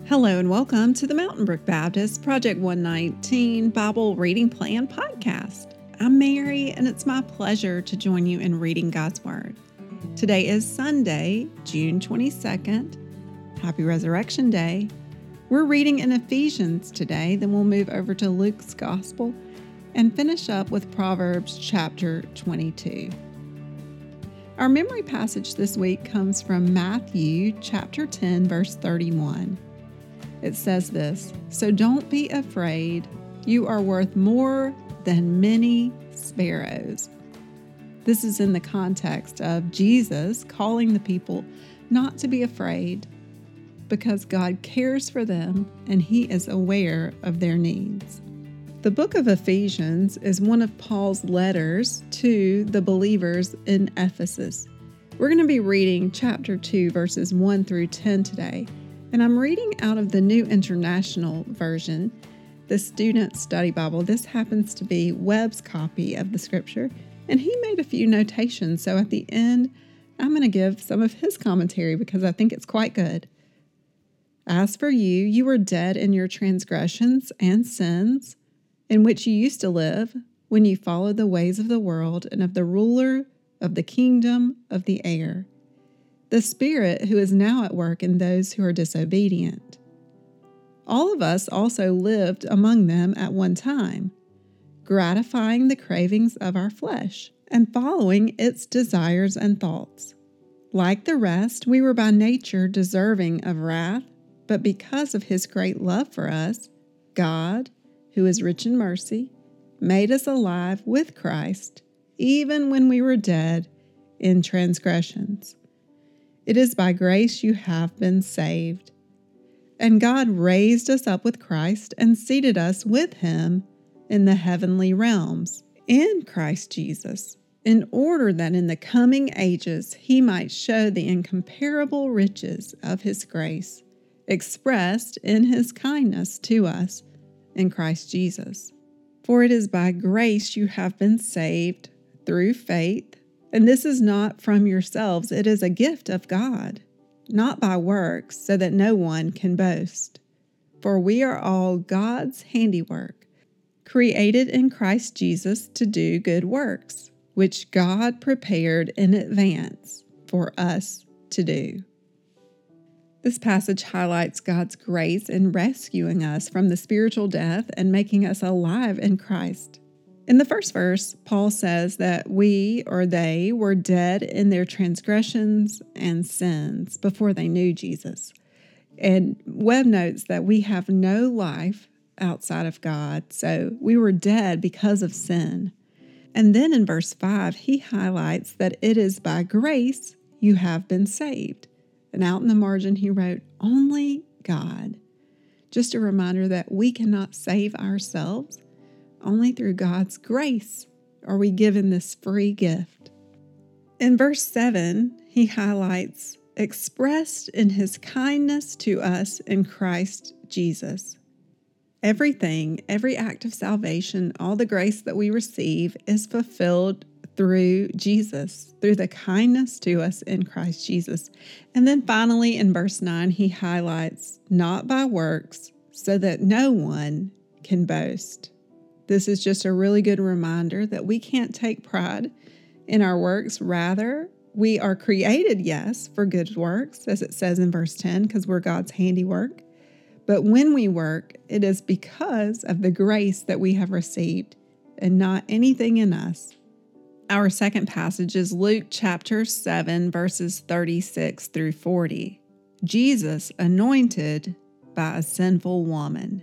Hello and welcome to the Mountain Brook Baptist Project 119 Bible Reading Plan podcast. I'm Mary, and it's my pleasure to join you in reading God's Word. Today is Sunday, June 22nd. Happy Resurrection Day. We're reading in Ephesians today, then we'll move over to Luke's Gospel and finish up with Proverbs chapter 22. Our memory passage this week comes from Matthew chapter 10, verse 31. It says this, "So don't be afraid, you are worth more than many sparrows." This is in the context of Jesus calling the people not to be afraid because God cares for them and He is aware of their needs. The book of Ephesians is one of Paul's letters to the believers in Ephesus. We're going to be reading chapter 2, verses 1 through 10 today. And I'm reading out of the New International Version, the Student Study Bible. This happens to be Webb's copy of the scripture, and he made a few notations. So at the end, I'm going to give some of his commentary because I think it's quite good. "As for you, you were dead in your transgressions and sins, in which you used to live when you followed the ways of the world and of the ruler of the kingdom of the air, the Spirit who is now at work in those who are disobedient. All of us also lived among them at one time, gratifying the cravings of our flesh and following its desires and thoughts. Like the rest, we were by nature deserving of wrath, but because of His great love for us, God, who is rich in mercy, made us alive with Christ, even when we were dead in transgressions. It is by grace you have been saved. And God raised us up with Christ and seated us with Him in the heavenly realms, in Christ Jesus, in order that in the coming ages He might show the incomparable riches of His grace, expressed in His kindness to us in Christ Jesus. For it is by grace you have been saved through faith, and this is not from yourselves, it is a gift of God, not by works, so that no one can boast. For we are all God's handiwork, created in Christ Jesus to do good works, which God prepared in advance for us to do." This passage highlights God's grace in rescuing us from the spiritual death and making us alive in Christ. In the first verse, Paul says that we or they were dead in their transgressions and sins before they knew Jesus. And Webb notes that we have no life outside of God, so we were dead because of sin. And then in verse 5, he highlights that it is by grace you have been saved. And out in the margin, he wrote, "Only God." Just a reminder that we cannot save ourselves. Only through God's grace are we given this free gift. In verse 7, he highlights, "expressed in His kindness to us in Christ Jesus." Everything, every act of salvation, all the grace that we receive is fulfilled through Jesus, through the kindness to us in Christ Jesus. And then finally in verse 9, he highlights, "not by works, so that no one can boast." This is just a really good reminder that we can't take pride in our works. Rather, we are created, yes, for good works, as it says in verse 10, because we're God's handiwork. But when we work, it is because of the grace that we have received and not anything in us. Our second passage is Luke chapter 7, verses 36 through 40. Jesus anointed by a sinful woman.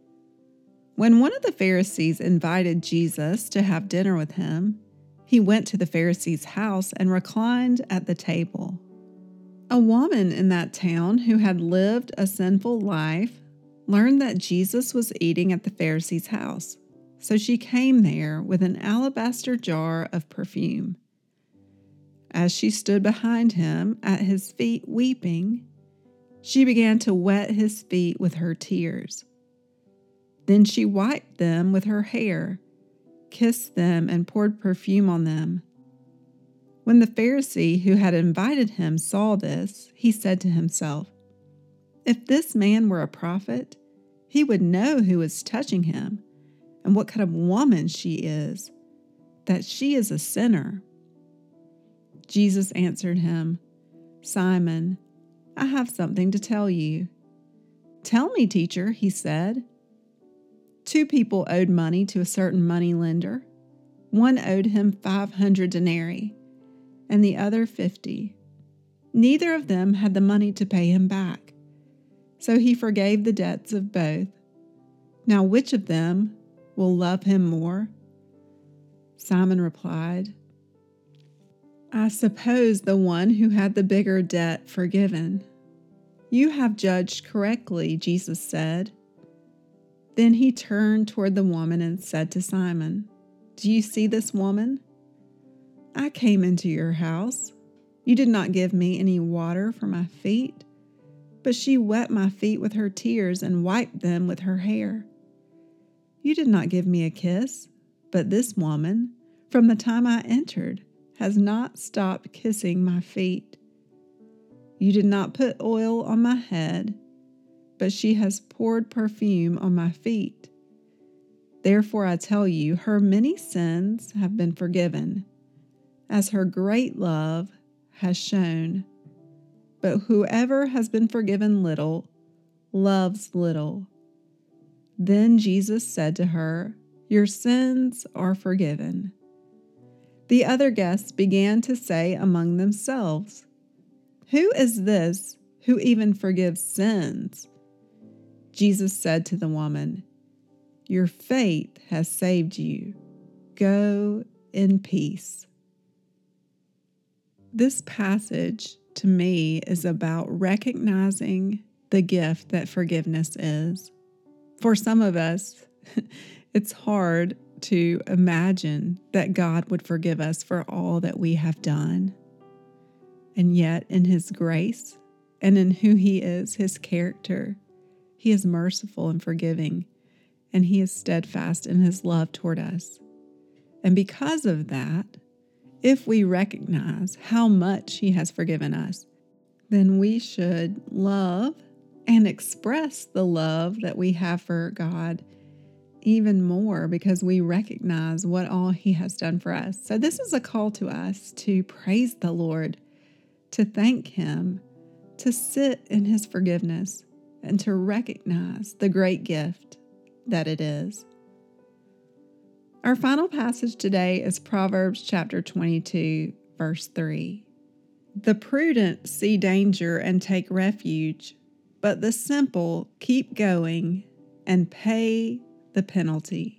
When one of the Pharisees invited Jesus to have dinner with him, he went to the Pharisee's house and reclined at the table. A woman in that town who had lived a sinful life learned that Jesus was eating at the Pharisee's house, so she came there with an alabaster jar of perfume. As she stood behind him at his feet weeping, she began to wet his feet with her tears. Then she wiped them with her hair, kissed them, and poured perfume on them. When the Pharisee who had invited him saw this, he said to himself, If this man were a prophet, he would know who is touching him and what kind of woman she is, that she is a sinner." Jesus answered him, "Simon, I have something to tell you." "Tell me, teacher," he said. 2 people owed money to a certain money lender. One owed him 500 denarii, and the other 50. Neither of them had the money to pay him back, so he forgave the debts of both. Now which of them will love him more?" Simon replied, "I suppose the one who had the bigger debt forgiven." "You have judged correctly," Jesus said. Then he turned toward the woman and said to Simon, "Do you see this woman? I came into your house. You did not give me any water for my feet, but she wet my feet with her tears and wiped them with her hair. You did not give me a kiss, but this woman, from the time I entered, has not stopped kissing my feet. You did not put oil on my head, but she has poured perfume on my feet. Therefore I tell you, her many sins have been forgiven, as her great love has shown. But whoever has been forgiven little, loves little." Then Jesus said to her, "Your sins are forgiven." The other guests began to say among themselves, "Who is this who even forgives sins?" Jesus said to the woman, "Your faith has saved you. Go in peace." This passage, to me, is about recognizing the gift that forgiveness is. For some of us, it's hard to imagine that God would forgive us for all that we have done. And yet, in His grace and in who He is, His character, He is merciful and forgiving, and He is steadfast in His love toward us. And because of that, if we recognize how much He has forgiven us, then we should love and express the love that we have for God even more, because we recognize what all He has done for us. So this is a call to us to praise the Lord, to thank Him, to sit in His forgiveness, and to recognize the great gift that it is. Our final passage today is Proverbs chapter 22, verse 3. "The prudent see danger and take refuge, but the simple keep going and pay the penalty."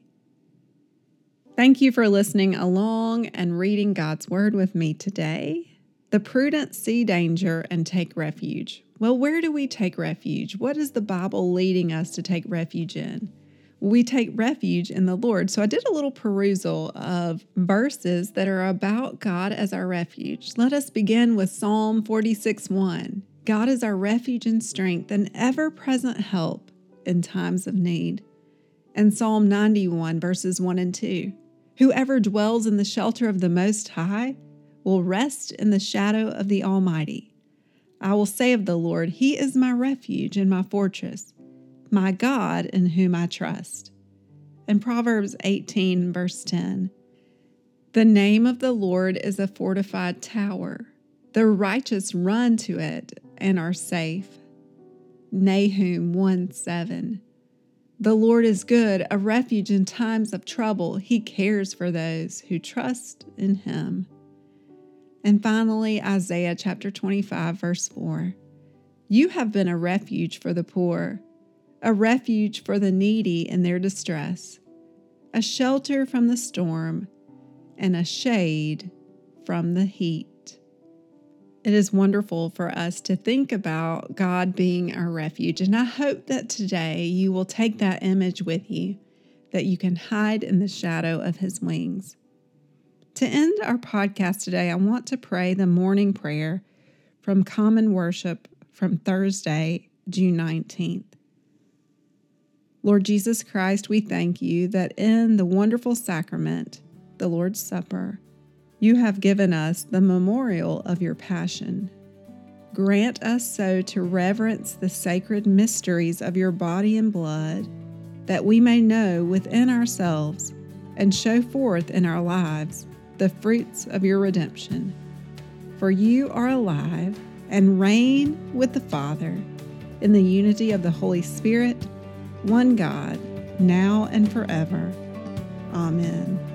Thank you for listening along and reading God's Word with me today. The prudent see danger and take refuge. Well, where do we take refuge? What is the Bible leading us to take refuge in? We take refuge in the Lord. So I did a little perusal of verses that are about God as our refuge. Let us begin with Psalm 46:1. God is our refuge and strength, an ever-present help in times of need. And Psalm 91, verses 1 and 2. Whoever dwells in the shelter of the Most High will rest in the shadow of the Almighty. I will say of the Lord, He is my refuge and my fortress, my God in whom I trust. And Proverbs 18, verse 10. The name of the Lord is a fortified tower. The righteous run to it and are safe. Nahum 1:7. The Lord is good, a refuge in times of trouble. He cares for those who trust in Him. And finally, Isaiah chapter 25, verse 4. You have been a refuge for the poor, a refuge for the needy in their distress, a shelter from the storm, and a shade from the heat. It is wonderful for us to think about God being our refuge, and I hope that today you will take that image with you, that you can hide in the shadow of His wings. To end our podcast today, I want to pray the morning prayer from Common Worship from Thursday, June 19th. Lord Jesus Christ, we thank You that in the wonderful sacrament, the Lord's Supper, You have given us the memorial of Your passion. Grant us so to reverence the sacred mysteries of your body and blood, that we may know within ourselves and show forth in our lives the fruits of your redemption. For you are alive and reign with the Father in the unity of the Holy Spirit, one God, now and forever. Amen.